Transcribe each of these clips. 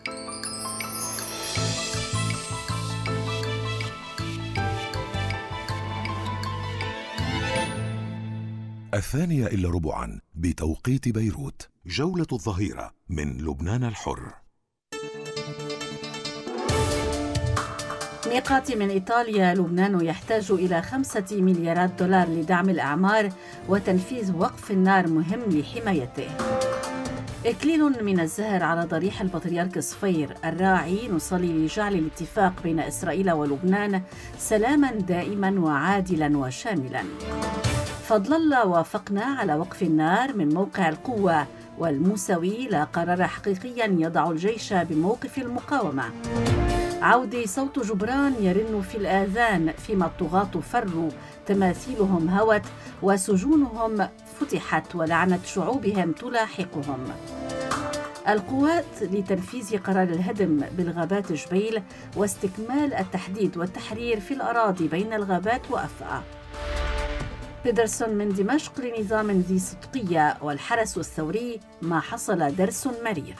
الثانية بتوقيت بيروت، جولة الظهيرة من لبنان الحر. ميقات من إيطاليا. لبنان يحتاج إلى 5 مليارات دولار لدعم الأعمار وتنفيذ وقف النار مهم لحمايته. إكليل من الزهر على ضريح البطريرك صفير الراعي. نصلي لجعل الاتفاق بين إسرائيل ولبنان سلاما دائما وعادلا وشاملا. فضل الله وافقنا على وقف النار من موقع القوة، والموسوي لا قرار حقيقيا يضع الجيش بموقف المقاومة. عودي صوت جبران يرن في الآذان فيما الطغاة فروا، تماثيلهم هوت وسجونهم فتحت ولعنة شعوبهم تلاحقهم. القوات لتنفيذ قرار الهدم بالغابات جبيل واستكمال التحديد والتحرير في الأراضي بين الغابات وأفأ. بيدرسون من دمشق لنظام ذي صدقية والحرس الثوري ما حصل درس مرير.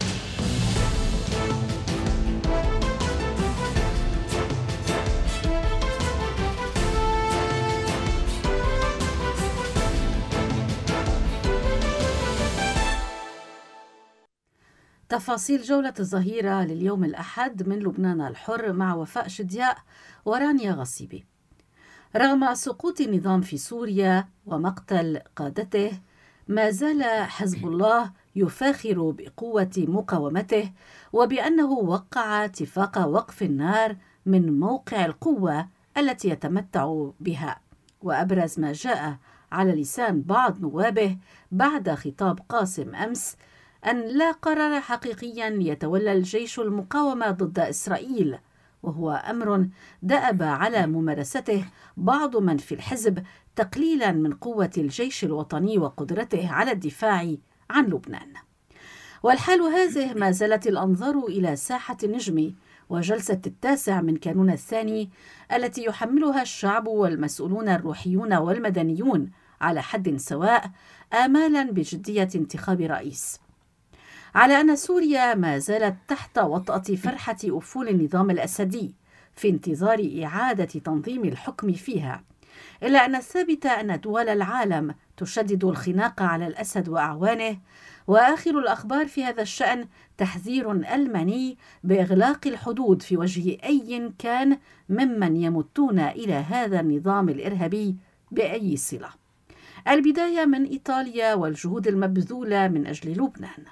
تفاصيل جولة الظهيرة لليوم الأحد من لبنان الحر مع وفاء شدياء ورانيا غصيبي. رغم سقوط النظام في سوريا ومقتل قادته، ما زال حزب الله يفاخر بقوة مقاومته وبأنه وقع اتفاق وقف النار من موقع القوة التي يتمتع بها. وأبرز ما جاء على لسان بعض نوابه بعد خطاب قاسم أمس أن لا قرار حقيقيا يتولى الجيش المقاومة ضد إسرائيل، وهو أمر دأب على ممارسته بعض من في الحزب تقليلا من قوة الجيش الوطني وقدرته على الدفاع عن لبنان. والحال هذه ما زالت الأنظار إلى ساحة النجم وجلسة 9 من كانون الثاني التي يحملها الشعب والمسؤولون الروحيون والمدنيون على حد سواء آمالا بجدية انتخاب رئيس. على أن سوريا ما زالت تحت وطأة فرحة أفول النظام الأسدي في انتظار إعادة تنظيم الحكم فيها، إلا أن الثابت أن دول العالم تشدد الخناق على الأسد وأعوانه، وآخر الأخبار في هذا الشأن تحذير ألماني بإغلاق الحدود في وجه أي كان ممن يمتون إلى هذا النظام الإرهابي بأي صلة. البداية من إيطاليا والجهود المبذولة من أجل لبنان.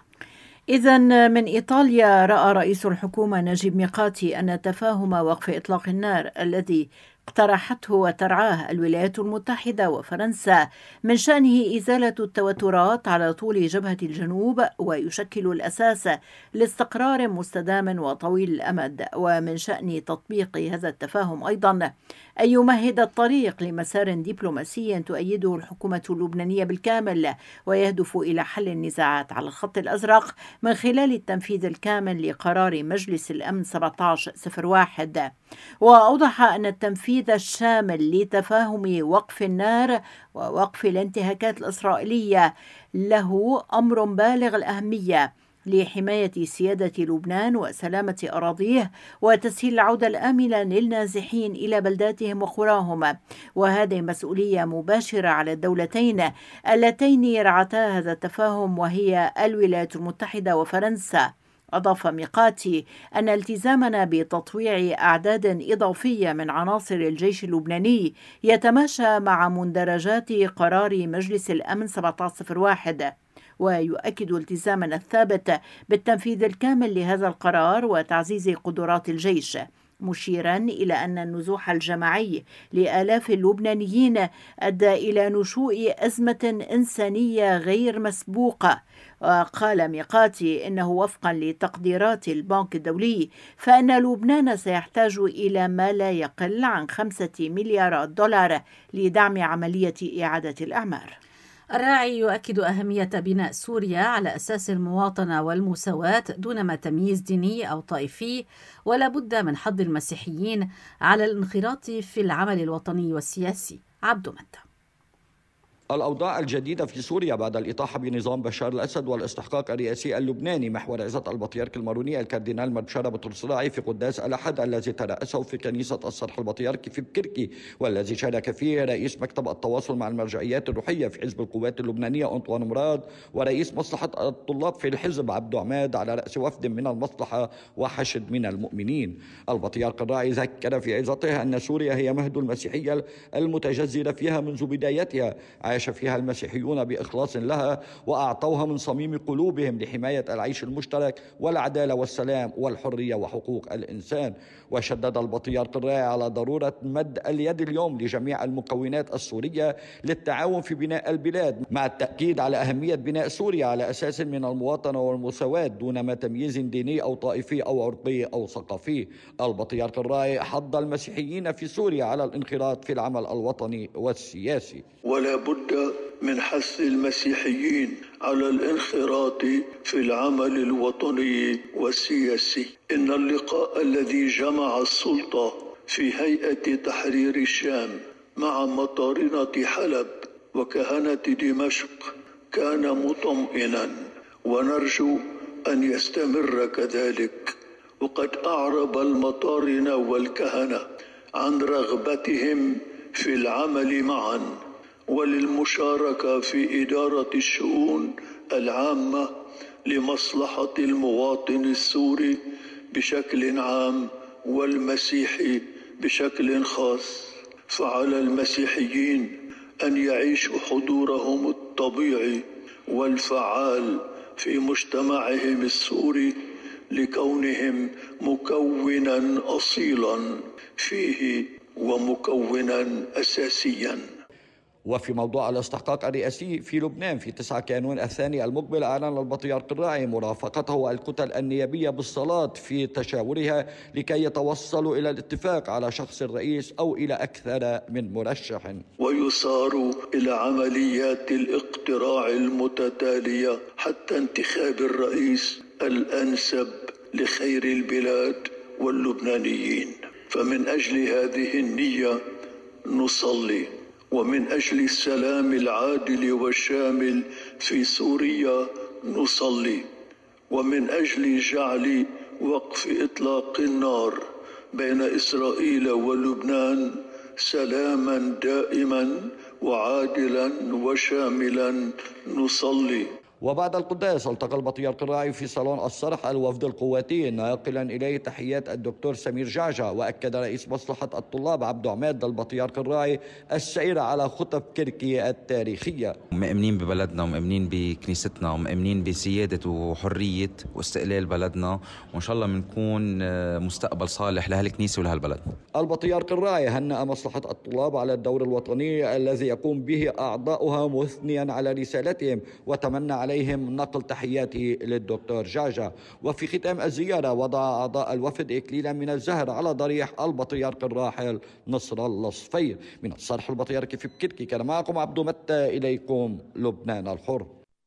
إذن من إيطاليا، رأى رئيس الحكومة نجيب ميقاتي أن تفاهم وقف إطلاق النار الذي اقترحته وترعاه الولايات المتحدة وفرنسا من شأنه إزالة التوترات على طول جبهة الجنوب ويشكل الأساس لاستقرار مستدام وطويل الأمد، ومن شأن تطبيق هذا التفاهم أيضا أن يمهد الطريق لمسار دبلوماسي تؤيده الحكومة اللبنانية بالكامل ويهدف إلى حل النزاعات على الخط الأزرق من خلال التنفيذ الكامل لقرار مجلس الأمن 1701. وأوضح أن التنفيذ الشامل لتفاهم وقف النار ووقف الانتهاكات الإسرائيلية له أمر بالغ الأهمية لحماية سيادة لبنان وسلامة أراضيه وتسهيل العودة الآمنة للنازحين إلى بلداتهم وقراهم، وهذه مسؤولية مباشرة على الدولتين اللتين يرعتا هذا التفاهم وهي الولايات المتحدة وفرنسا. أضاف ميقاتي أن التزامنا بتطويع أعداد إضافية من عناصر الجيش اللبناني يتماشى مع مندرجات قرار مجلس الأمن 1701، ويؤكد التزامنا الثابت بالتنفيذ الكامل لهذا القرار وتعزيز قدرات الجيش، مشيرا إلى أن النزوح الجماعي لآلاف اللبنانيين أدى إلى نشوء أزمة إنسانية غير مسبوقة. وقال ميقاتي إنه وفقا لتقديرات البنك الدولي فإن لبنان سيحتاج إلى ما لا يقل عن 5 مليارات دولار لدعم عملية إعادة الأعمار. الراعي يؤكد أهمية بناء سوريا على أساس المواطنة والمساواة دون ما تمييز ديني أو طائفي، ولا بد من حض المسيحيين على الانخراط في العمل الوطني والسياسي. عبد متى. الأوضاع الجديدة في سوريا بعد الإطاحة بنظام بشار الأسد والاستحقاق الرئاسي اللبناني محور عظة البطريرك الماروني الكاردينال مرشد بطرسراعي في قداس الأحد الذي ترأسه في كنيسة الصرح البطريركي في بكركي، والذي شارك فيه رئيس مكتب التواصل مع المرجعيات الروحية في حزب القوات اللبنانية أنطوان مراد، ورئيس مصلحة الطلاب في الحزب عبدو عماد على رأس وفد من المصلحة وحشد من المؤمنين. البطريرك الراعي ذكر في عظته أن سوريا هي مهد المسيحية المتجذرة فيها منذ بدايتها، عاش فيها المسيحيون بإخلاص لها وأعطوها من صميم قلوبهم لحماية العيش المشترك والعدالة والسلام والحرية وحقوق الإنسان. وشدد البطريرك الراعي على ضرورة مد اليد اليوم لجميع المكونات السورية للتعاون في بناء البلاد، مع التأكيد على أهمية بناء سوريا على أساس من المواطنة والمساواة دون ما تمييز ديني أو طائفي أو عرقي أو ثقافي. البطريرك الراعي حض المسيحيين في سوريا على الانخراط في العمل الوطني والسياسي. ولا بد من حث المسيحيين على الانخراط في العمل الوطني والسياسي. إن اللقاء الذي جمع السلطة في هيئة تحرير الشام مع مطارنة حلب وكهنة دمشق كان مطمئنا، ونرجو أن يستمر كذلك. وقد أعرب المطارنة والكهنة عن رغبتهم في العمل معا وللمشاركة في إدارة الشؤون العامة لمصلحة المواطن السوري بشكل عام والمسيحي بشكل خاص. فعلى المسيحيين أن يعيشوا حضورهم الطبيعي والفعال في مجتمعهم السوري لكونهم مكونا أصيلا فيه ومكونا أساسيا. وفي موضوع الاستحقاق الرئاسي في لبنان في 9 كانون الثاني المقبل، أعلن البطريرك الراعي مرافقته الكتل النيابية بالصلاة في تشاورها لكي يتوصلوا إلى الاتفاق على شخص الرئيس أو إلى أكثر من مرشح، ويصار إلى عمليات الاقتراع المتتالية حتى انتخاب الرئيس الأنسب لخير البلاد واللبنانيين. فمن أجل هذه النية نصلي، ومن أجل السلام العادل والشامل في سوريا نصلي، ومن أجل جعل وقف إطلاق النار بين إسرائيل ولبنان سلاما دائما وعادلا وشاملا نصلي. وبعد القداس التقى البطريرك الراعي في صالون الصرح الوفد القواتي ناقلا إليه تحيات الدكتور سمير جعجع. وأكد رئيس مصلحة الطلاب عبدو عماد للبطريرك الراعي السير على خطب كركي التاريخية. مؤمنين ببلدنا ومؤمنين بكنيستنا ومؤمنين بسيادة وحرية واستقلال بلدنا، وإن شاء الله بنكون مستقبل صالح لهالكنيسة ولهالبلد. البطريرك الراعي هنأ مصلحة الطلاب على الدور الوطني الذي يقوم به أعضاؤها، مثنيا على رسالتهم وتمنى عليهم نقل تحياته للدكتور جعجع. وفي ختام الزيارة وضع أعضاء الوفد إكليلا من الزهر على ضريح البطريرك الراحل نصر الله الصفير. من الصرح البطريركي في بكركي كان معكم عبدو متى، إليكم لبنان الحر.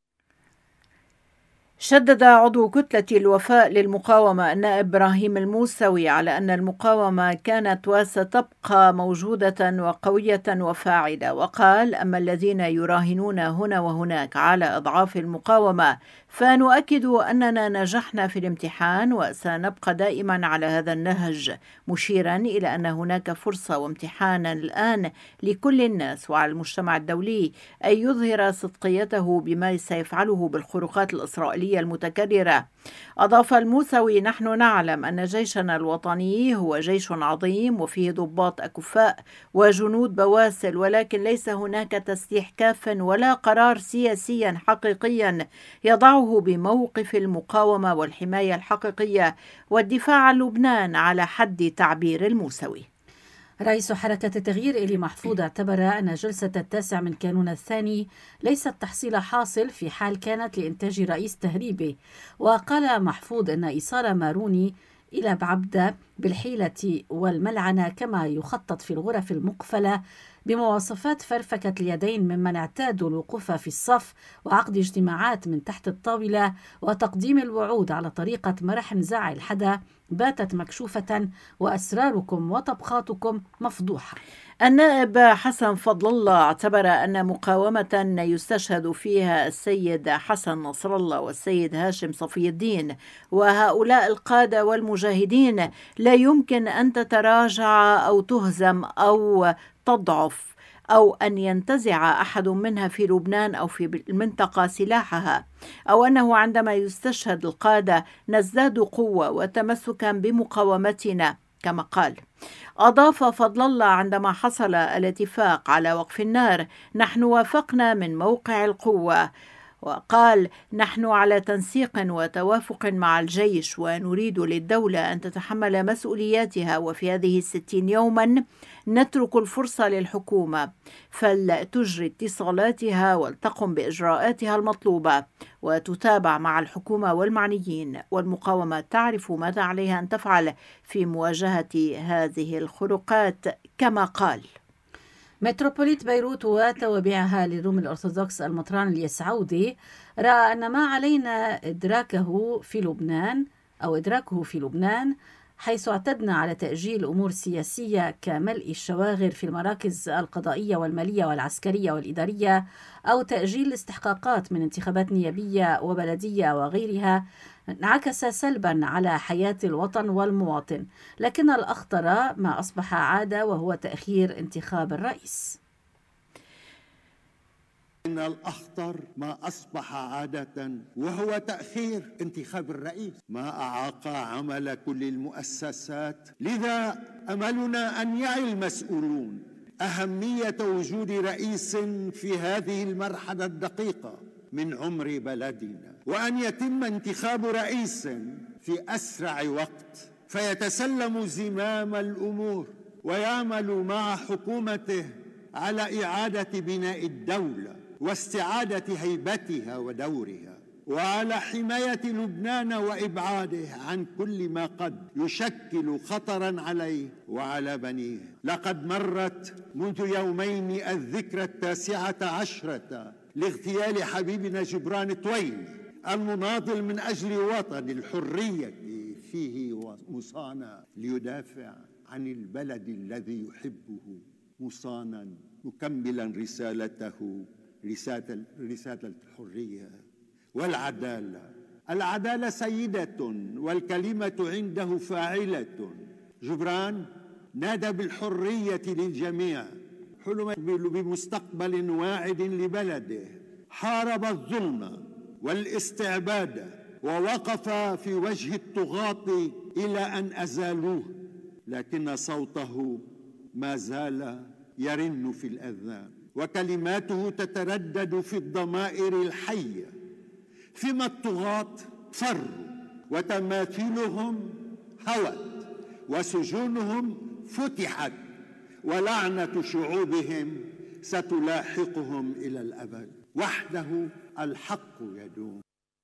شدد عضو كتلة الوفاء للمقاومة النائب إبراهيم الموسوي على أن المقاومة كانت وستبقى موجودة وقوية وفاعلة، وقال: أما الذين يراهنون هنا وهناك على أضعاف المقاومة فنؤكد أننا نجحنا في الامتحان وسنبقى دائما على هذا النهج، مشيرا إلى أن هناك فرصة وامتحانا الآن لكل الناس وعلى المجتمع الدولي أن يظهر صدقيته بما سيفعله بالخروقات الإسرائيلية المتكررة. أضاف الموسوي: نحن نعلم أن جيشنا الوطني هو جيش عظيم وفيه ضباط أكفاء وجنود بواسل، ولكن ليس هناك تسليح كاف ولا قرار سياسيا حقيقيا يضعه بموقف المقاومة والحماية الحقيقية والدفاع عن لبنان على حد تعبير الموسوي. رئيس حركة التغيير إلي محفوظ اعتبر أن جلسة 9 من كانون الثاني ليست تحصيل حاصل في حال كانت لإنتاج رئيس تهريبي. وقال محفوظ أن إيصال ماروني إلى بعبدة بالحيلة والملعنة، كما يخطط في الغرف المقفلة بمواصفات فرفكة اليدين ممن اعتادوا الوقوف في الصف وعقد اجتماعات من تحت الطاولة وتقديم الوعود على طريقة مرح نزاع الحدا باتت مكشوفة وأسراركم وطبخاتكم مفضوحة. النائب حسن فضل الله اعتبر أن مقاومة يستشهد فيها السيد حسن نصر الله والسيد هاشم صفي الدين وهؤلاء القادة والمجاهدين لا يمكن أن تتراجع أو تهزم أو تضعف أو أن ينتزع أحد منها في لبنان أو في المنطقة سلاحها، أو أنه عندما يستشهد القادة نزداد قوة وتمسكا بمقاومتنا كما قال. أضاف فضل الله: عندما حصل الاتفاق على وقف النار نحن وافقنا من موقع القوة، وقال: نحن على تنسيق وتوافق مع الجيش ونريد للدولة أن تتحمل مسؤولياتها، وفي هذه 60 يوما نترك الفرصة للحكومة فلتجري اتصالاتها ولتقم بإجراءاتها المطلوبة وتتابع مع الحكومة والمعنيين، والمقاومة تعرف ماذا عليها أن تفعل في مواجهة هذه الخروقات كما قال. متروبوليت بيروت وتوابعها للروم الأرثوذكس المطران اليسعودي رأى أن ما علينا إدراكه في لبنان حيث اعتدنا على تأجيل أمور سياسية كملء الشواغر في المراكز القضائية والمالية والعسكرية والإدارية، أو تأجيل الاستحقاقات من انتخابات نيابية وبلدية وغيرها، انعكس سلبا على حياة الوطن والمواطن. لكن الأخطر ما أصبح عادة وهو تأخير انتخاب الرئيس. إن الأخطر ما أصبح عادة وهو تأخير انتخاب الرئيس، ما أعاق عمل كل المؤسسات. لذا أملنا أن يعي المسؤولون أهمية وجود رئيس في هذه المرحلة الدقيقة من عمر بلدنا، وأن يتم انتخاب رئيس في أسرع وقت فيتسلم زمام الأمور ويعمل مع حكومته على إعادة بناء الدولة واستعادة هيبتها ودورها، وعلى حماية لبنان وإبعاده عن كل ما قد يشكل خطراً عليه وعلى بنيه. لقد مرت منذ يومين الذكرى 19 لاغتيال حبيبنا جبران تويني المناضل من أجل وطن الحرية فيه مصانا ليدافع عن البلد الذي يحبه، مصانا مكملا رسالته، رسالة الحرية والعدالة. العدالة سيدة والكلمة عنده فاعلة. جبران نادى بالحرية للجميع، حلم بمستقبل واعد لبلده، حارب الظلم والاستعباد ووقف في وجه الطغاة إلى أن أزالوه، لكن صوته ما زال يرن في الأذان وكلماته تتردد في الضمائر الحية. فيما الطغاة فروا وتماثيلهم هوت وسجونهم فتحت، ولعنة شعوبهم ستلاحقهم إلى الأبد. وحده الحق يدوم.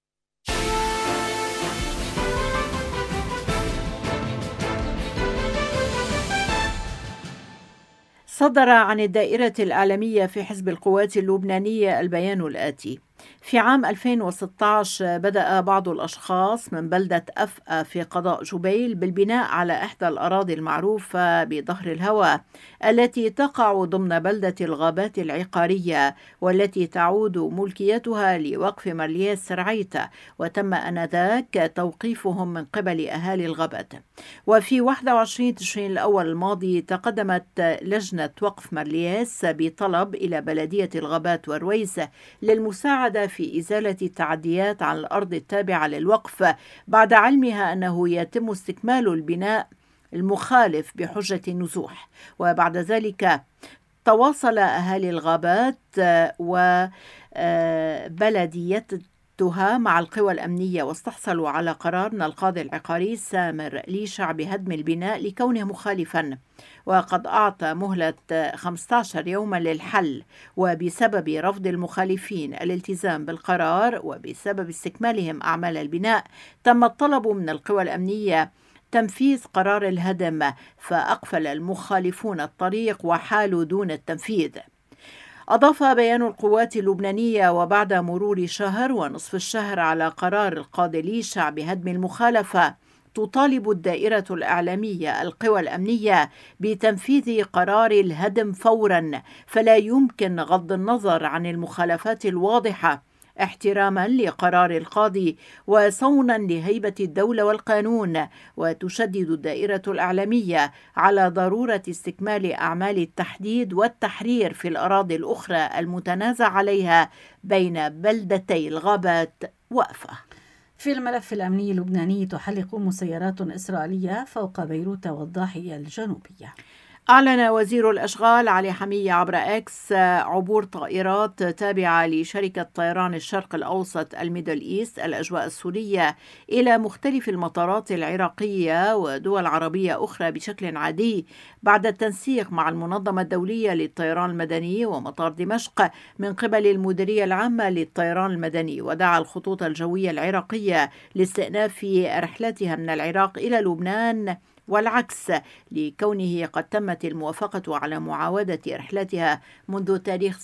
صدر عن الدائرة الإعلامية في حزب القوات اللبنانية البيان الآتي: في عام 2016 بدأ بعض الأشخاص من بلدة أفأ في قضاء جبيل بالبناء على إحدى الأراضي المعروفة بظهر الهوى التي تقع ضمن بلدة الغابات العقارية، والتي تعود ملكيتها لوقف مالياس سرعيتة، وتم آنذاك توقيفهم من قبل أهالي الغابات. وفي 21 تشرين الأول الماضي تقدمت لجنة وقف مالياس بطلب إلى بلدية الغابات والرويس للمساعدة في إزالة التعديات على الأرض التابعة للوقف، بعد علمها أنه يتم استكمال البناء المخالف بحجة النزوح. وبعد ذلك تواصل أهالي الغابات وبلديتها مع القوى الأمنية، واستحصلوا على قرار من القاضي العقاري سامر ليشع بهدم البناء لكونه مخالفا، وقد أعطى مهلة 15 يوما للحل. وبسبب رفض المخالفين الالتزام بالقرار وبسبب استكمالهم أعمال البناء، تم الطلب من القوى الأمنية تنفيذ قرار الهدم، فأقفل المخالفون الطريق وحالوا دون التنفيذ. أضاف بيان القوات اللبنانية: وبعد مرور شهر ونصف الشهر على قرار القاضي ليشع بهدم المخالفة، تطالب الدائرة الإعلامية القوى الأمنية بتنفيذ قرار الهدم فوراً، فلا يمكن غض النظر عن المخالفات الواضحة احتراما لقرار القاضي وصونا لهيبة الدولة والقانون. وتشدد الدائرة الإعلامية على ضرورة استكمال أعمال التحديد والتحرير في الأراضي الأخرى المتنازع عليها بين بلدتي الغابات وأفا. في الملف الأمني اللبناني، تحلق مسيرات إسرائيلية فوق بيروت والضاحية الجنوبية. أعلن وزير الأشغال علي حمية عبر إكس عبور طائرات تابعة لشركة طيران الشرق الأوسط الميدل إيست الأجواء السورية إلى مختلف المطارات العراقية ودول عربية أخرى بشكل عادي، بعد التنسيق مع المنظمة الدولية للطيران المدني ومطار دمشق من قبل المديرية العامة للطيران المدني. ودعا الخطوط الجوية العراقية لاستئناف رحلاتها من العراق إلى لبنان والعكس، لكونه قد تمت الموافقة على معاودة رحلتها منذ تاريخ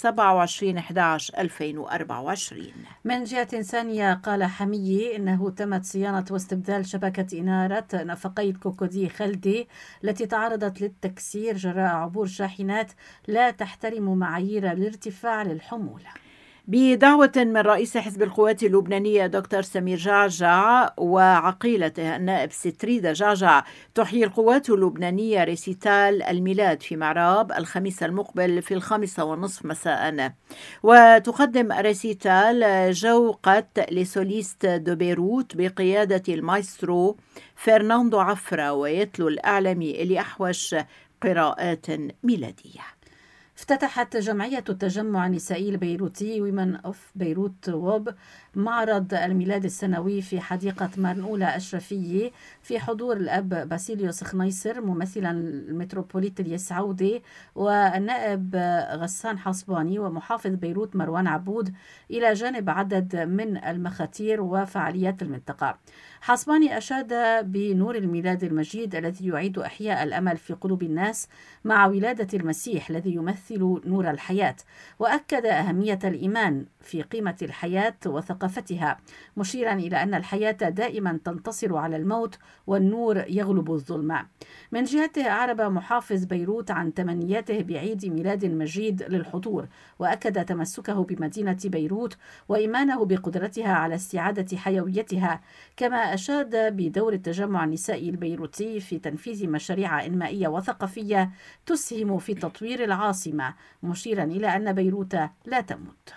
27/11/2024. من جهة ثانية، قال حمية إنه تمت صيانة واستبدال شبكة إنارة نفقي الكوكودي خلدي التي تعرضت للتكسير جراء عبور شاحنات لا تحترم معايير الارتفاع للحمولة. بدعوة من رئيس حزب القوات اللبنانية دكتور سمير جعجع وعقيلته النائب ستريدة جعجع، تحيي القوات اللبنانية ريسيتال الميلاد في معراب الخميس المقبل في 5:30 مساء. وتقدم ريسيتال جوقة لسوليست دو بيروت بقيادة المايسترو فرناندو عفرة، ويتلو الإعلامي إلي أحوش قراءات ميلادية. افتتحت جمعية التجمع النسائي البيروتي ويمن أوف بيروت ووب معرض الميلاد السنوي في حديقة مرنولة أشرفية في حضور الأب باسيليوس خنيصر ممثلا المتروبوليت اليسعودي والنائب غسان حصباني ومحافظ بيروت مروان عبود، إلى جانب عدد من المخاتير وفعاليات المنطقة. حصباني أشاد بنور الميلاد المجيد الذي يعيد إحياء الأمل في قلوب الناس مع ولادة المسيح الذي يمثل نور الحياة، وأكد أهمية الإيمان في قيمة الحياة وثقافتها، مشيرا إلى أن الحياة دائما تنتصر على الموت والنور يغلب الظلمة. من جهته، أعرب محافظ بيروت عن تمنياته بعيد ميلاد مجيد للحضور، وأكد تمسكه بمدينة بيروت وإيمانه بقدرتها على استعادة حيويتها، كما أشاد بدور التجمع النسائي البيروتي في تنفيذ مشاريع إنمائية وثقافية تسهم في تطوير العاصمة، مشيرا إلى أن بيروت لا تموت.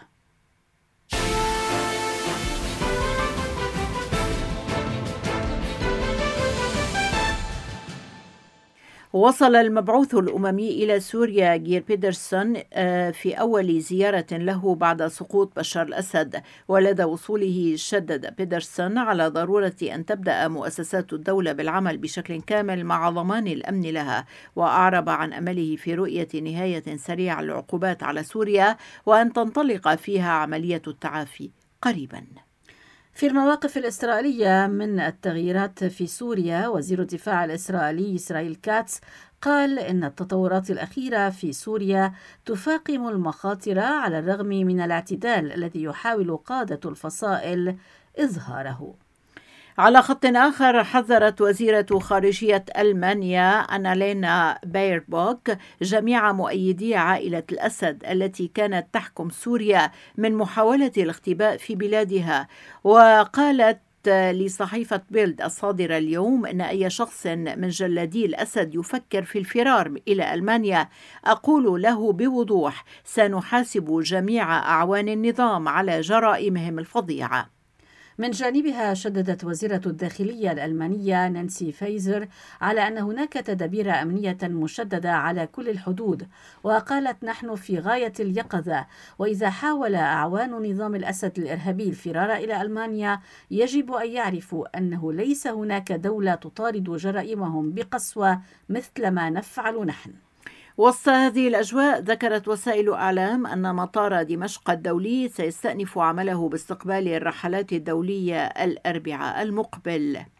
وصل المبعوث الأممي إلى سوريا جير بيدرسون في أول زيارة له بعد سقوط بشار الأسد، ولدى وصوله شدد بيدرسون على ضرورة أن تبدأ مؤسسات الدولة بالعمل بشكل كامل مع ضمان الأمن لها، وأعرب عن أمله في رؤية نهاية سريعة للعقوبات على سوريا وأن تنطلق فيها عملية التعافي قريباً. في المواقف الإسرائيلية من التغييرات في سوريا، وزير الدفاع الإسرائيلي إسرائيل كاتس قال إن التطورات الأخيرة في سوريا تفاقم المخاطر على الرغم من الاعتدال الذي يحاول قادة الفصائل إظهاره. على خط آخر، حذرت وزيرة خارجية ألمانيا أنالينا بايربوك جميع مؤيدي عائلة الأسد التي كانت تحكم سوريا من محاولة الاختباء في بلادها، وقالت لصحيفة بيلد الصادرة اليوم إن أي شخص من جلادي الأسد يفكر في الفرار إلى ألمانيا أقول له بوضوح سنحاسب جميع أعوان النظام على جرائمهم الفظيعة. من جانبها، شددت وزيرة الداخلية الألمانية نانسي فايزر على أن هناك تدابير أمنية مشددة على كل الحدود، وقالت نحن في غاية اليقظة، وإذا حاول أعوان نظام الأسد الإرهابي الفرار إلى ألمانيا يجب أن يعرفوا أنه ليس هناك دولة تطارد جرائمهم بقسوة مثل ما نفعل نحن. وسط هذه الأجواء، ذكرت وسائل إعلام أن مطار دمشق الدولي سيستأنف عمله باستقبال الرحلات الدولية الأربعاء المقبل.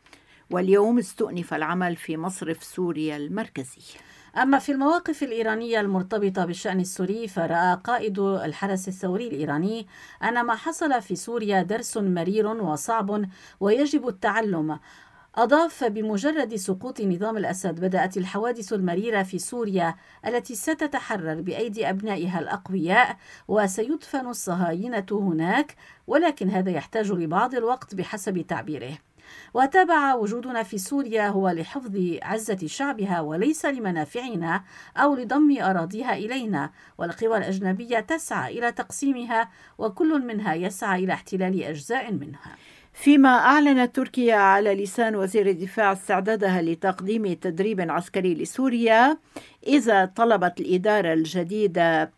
واليوم استؤنف العمل في مصرف سوريا المركزي. أما في المواقف الإيرانية المرتبطة بالشأن السوري، فرأى قائد الحرس الثوري الإيراني أن ما حصل في سوريا درس مرير وصعب ويجب التعلم. أضاف: بمجرد سقوط نظام الأسد بدأت الحوادث المريرة في سوريا التي ستتحرر بأيدي أبنائها الأقوياء، وسيدفن الصهاينة هناك، ولكن هذا يحتاج لبعض الوقت بحسب تعبيره. وتابع: وجودنا في سوريا هو لحفظ عزة شعبها وليس لمنافعنا أو لضم أراضيها إلينا، والقوى الأجنبية تسعى إلى تقسيمها وكل منها يسعى إلى احتلال أجزاء منها. فيما أعلنت تركيا على لسان وزير الدفاع استعدادها لتقديم تدريب عسكري لسوريا إذا طلبت الإدارة الجديدة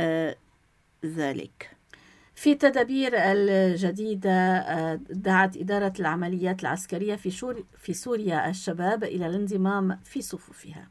ذلك. في التدابير الجديدة دعت إدارة العمليات العسكرية في سوريا الشباب إلى الانضمام في صفوفها.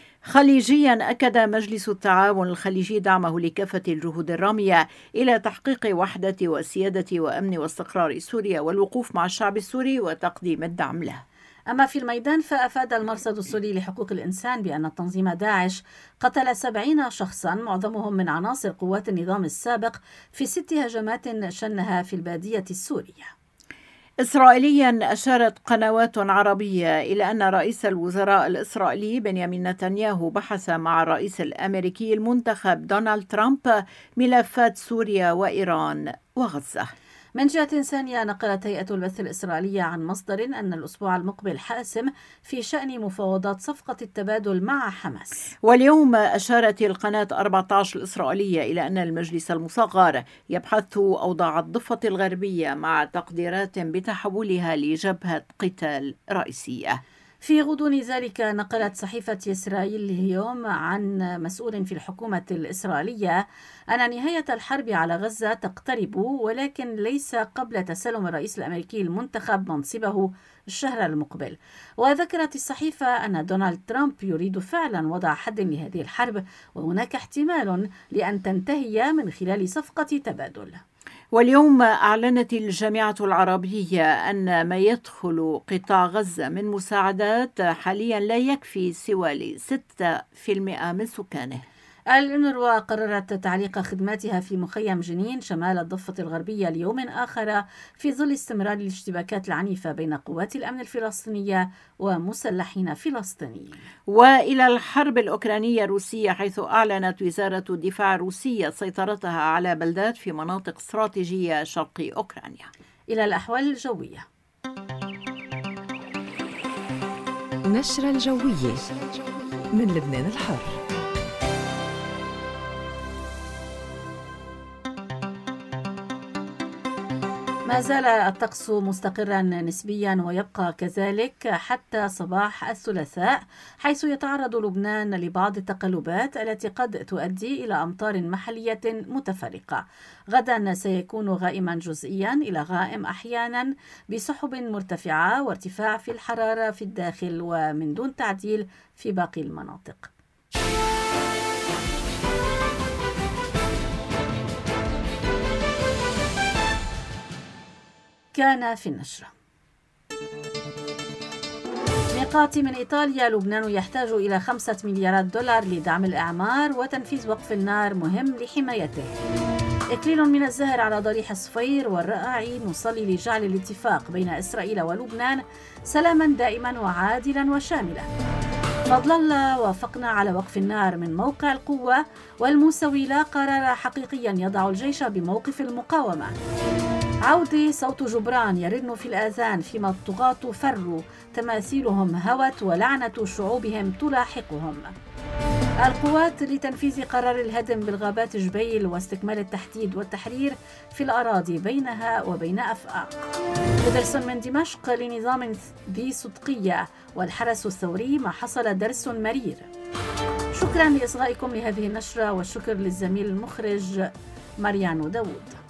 خليجيا أكد مجلس التعاون الخليجي دعمه لكافة الجهود الرامية إلى تحقيق وحدة وسيادة وأمن واستقرار سوريا والوقوف مع الشعب السوري وتقديم الدعم له. أما في الميدان، فأفاد المرصد السوري لحقوق الإنسان بأن تنظيم داعش قتل 70 شخصا معظمهم من عناصر قوات النظام السابق في 6 هجمات شنها في البادية السورية. إسرائيليا أشارت قنوات عربية إلى أن رئيس الوزراء الإسرائيلي بنيامين نتنياهو بحث مع الرئيس الأمريكي المنتخب دونالد ترامب ملفات سوريا وإيران وغزة. من جهة ثانية، نقلت هيئة البث الإسرائيلية عن مصدر أن الأسبوع المقبل حاسم في شأن مفاوضات صفقة التبادل مع حماس. واليوم أشارت القناة 14 الإسرائيلية إلى أن المجلس المصغر يبحث أوضاع الضفة الغربية مع تقديرات بتحولها لجبهة قتال رئيسية. في غضون ذلك، نقلت صحيفة إسرائيل اليوم عن مسؤول في الحكومة الإسرائيلية أن نهاية الحرب على غزة تقترب، ولكن ليس قبل تسلم الرئيس الأمريكي المنتخب منصبه الشهر المقبل. وذكرت الصحيفة أن دونالد ترامب يريد فعلا وضع حد لهذه الحرب، وهناك احتمال لأن تنتهي من خلال صفقة تبادل. واليوم أعلنت الجامعة العربية أن ما يدخل قطاع غزة من مساعدات حاليا لا يكفي سوى 6% من سكانه. الأونروا قررت تعليق خدماتها في مخيم جنين شمال الضفة الغربية ليوم آخر في ظل استمرار الاشتباكات العنيفة بين قوات الأمن الفلسطينية ومسلحين فلسطينيين. وإلى الحرب الأوكرانية الروسية، حيث أعلنت وزارة الدفاع الروسية سيطرتها على بلدات في مناطق استراتيجية شرق أوكرانيا. إلى الأحوال الجوية. نشرة الجوية من لبنان الحر. ما زال الطقس مستقرا نسبيا ويبقى كذلك حتى صباح الثلاثاء، حيث يتعرض لبنان لبعض التقلبات التي قد تؤدي إلى أمطار محلية متفرقة. غدا سيكون غائما جزئيا إلى غائم أحيانا بسحب مرتفعة وارتفاع في الحرارة في الداخل ومن دون تعديل في باقي المناطق. كان في النشرة. نقاط من إيطاليا: لبنان يحتاج إلى 5 مليارات دولار لدعم الإعمار وتنفيذ وقف النار مهم لحمايته. إكليل من الزهر على ضريح صفير والرائعي: نصلي لجعل الاتفاق بين إسرائيل ولبنان سلاما دائما وعادلا وشاملا. فضل الله وافقنا على وقف النار من موقع القوة، والموسوي لا قرار حقيقيا يضع الجيش بموقف المقاومة. عودي: صوت جبران يرن في الآذان فيما الطغاة فروا، تماثيلهم هوت ولعنة شعوبهم تلاحقهم. القوات لتنفيذ قرار الهدم بالغابات جبيل واستكمال التحديد والتحرير في الأراضي بينها وبين أفقاع. درس من دمشق لنظام ذي صدقية والحرس الثوري: ما حصل درس مرير. شكرا لإصغائكم لهذه النشرة، والشكر للزميل المخرج ماريانو داوود.